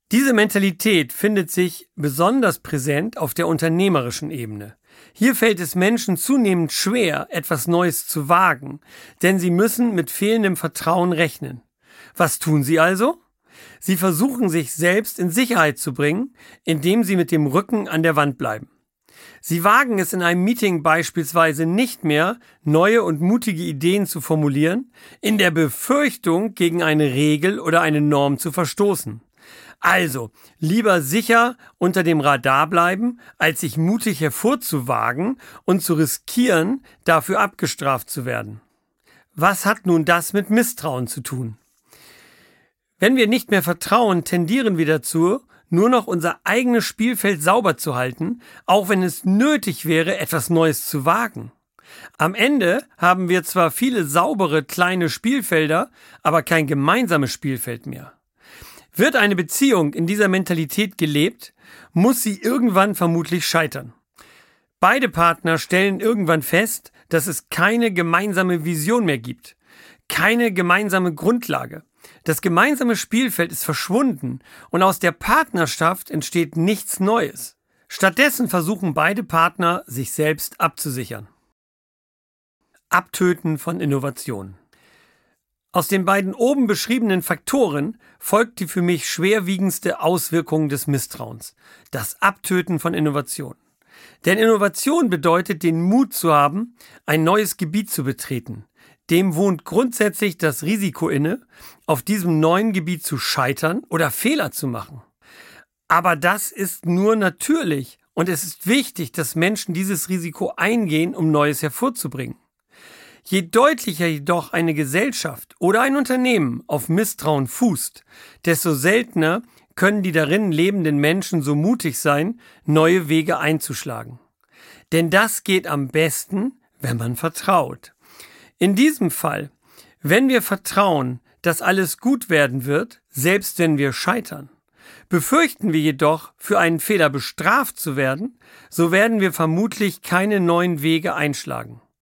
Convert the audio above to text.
Diese Mentalität findet sich besonders präsent auf der unternehmerischen Ebene. Hier fällt es Menschen zunehmend schwer, etwas Neues zu wagen, denn sie müssen mit fehlendem Vertrauen rechnen. Was tun sie also? Sie versuchen, sich selbst in Sicherheit zu bringen, indem sie mit dem Rücken an der Wand bleiben. Sie wagen es in einem Meeting beispielsweise nicht mehr, neue und mutige Ideen zu formulieren, in der Befürchtung, gegen eine Regel oder eine Norm zu verstoßen. Also, lieber sicher unter dem Radar bleiben, als sich mutig hervorzuwagen und zu riskieren, dafür abgestraft zu werden. Was hat nun das mit Misstrauen zu tun? Wenn wir nicht mehr vertrauen, tendieren wir dazu, nur noch unser eigenes Spielfeld sauber zu halten, auch wenn es nötig wäre, etwas Neues zu wagen. Am Ende haben wir zwar viele saubere kleine Spielfelder, aber kein gemeinsames Spielfeld mehr. Wird eine Beziehung in dieser Mentalität gelebt, muss sie irgendwann vermutlich scheitern. Beide Partner stellen irgendwann fest, dass es keine gemeinsame Vision mehr gibt, keine gemeinsame Grundlage. Das gemeinsame Spielfeld ist verschwunden und aus der Partnerschaft entsteht nichts Neues. Stattdessen versuchen beide Partner, sich selbst abzusichern. Abtöten von Innovationen. Aus den beiden oben beschriebenen Faktoren folgt die für mich schwerwiegendste Auswirkung des Misstrauens: das Abtöten von Innovation. Denn Innovation bedeutet, den Mut zu haben, ein neues Gebiet zu betreten. Dem wohnt grundsätzlich das Risiko inne, auf diesem neuen Gebiet zu scheitern oder Fehler zu machen. Aber das ist nur natürlich und es ist wichtig, dass Menschen dieses Risiko eingehen, um Neues hervorzubringen. Je deutlicher jedoch eine Gesellschaft oder ein Unternehmen auf Misstrauen fußt, desto seltener können die darin lebenden Menschen so mutig sein, neue Wege einzuschlagen. Denn das geht am besten, wenn man vertraut. In diesem Fall, wenn wir vertrauen, dass alles gut werden wird, selbst wenn wir scheitern. Befürchten wir jedoch, für einen Fehler bestraft zu werden, so werden wir vermutlich keine neuen Wege einschlagen.